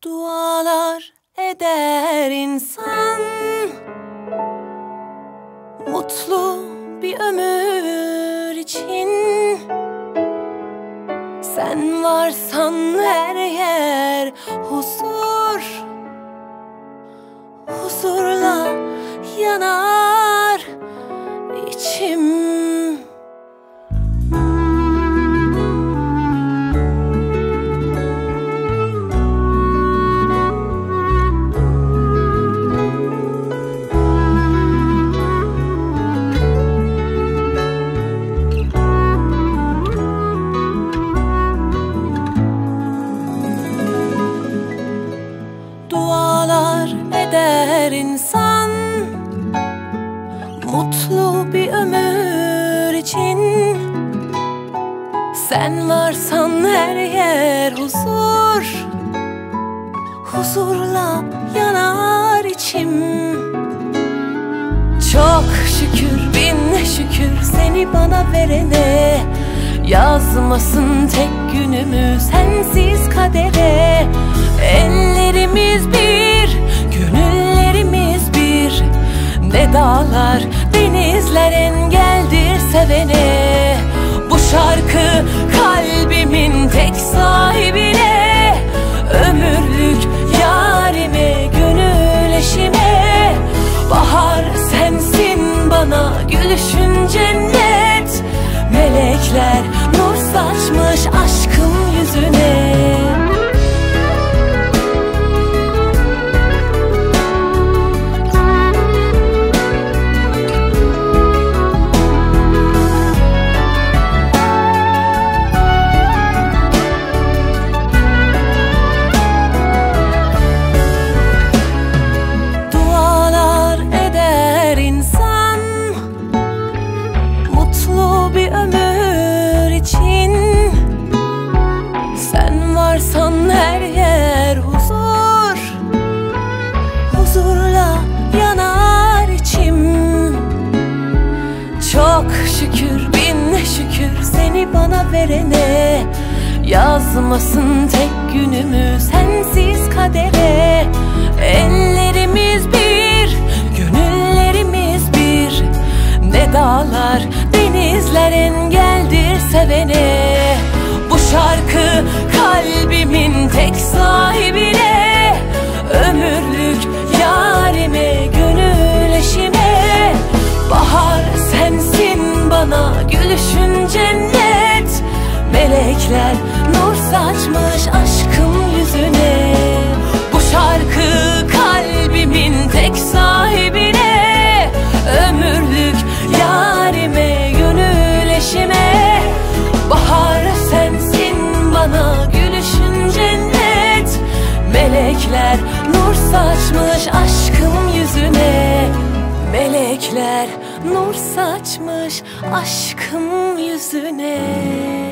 Dualar eder insan, mutlu bir ömür için. Sen varsan her yer huzur, huzurla yanar içim. Dualar eder insan, mutlu bir ömür için. Sen varsan her yer huzur, huzurla yanar içim. Çok şükür, bin şükür seni bana verene. Yazmasın tek günümü sensiz kadere. Ellerimiz bir, gönüllerimiz bir. Ne dağlar, denizler engeldir sevene. Bu şarkı kalbimin tek sahibine. Ömürlük yarime, gönül eşime. Bahar sensin bana, gülüşün cennet. Melekler nur saçmış aşkım yüzüne. Dualar eder insan, mutlu bir ömür için. Sen varsan her yer huzur, huzurla yanar içim. Çok şükür, bin şükür seni bana verene. Yazmasın tek günümü sensiz kadere. Ellerimiz bir, gönüllerimiz bir. Ne dağlar, denizler engeldir sevene. Bu şarkı kalbimin tek sahibine. Ömürlük yarime, gönül eşime. Bahar sensin bana, gülüşün cennet. Melekler nur saçmış aşkım yüzüne. Bu şarkı kalbimin tek sahibine. Ömürlük yarime, gönül eşime. Bahar sensin bana, gülüşün cennet. Melekler nur saçmış aşkım yüzüne. Melekler nur saçmış aşkım yüzüne.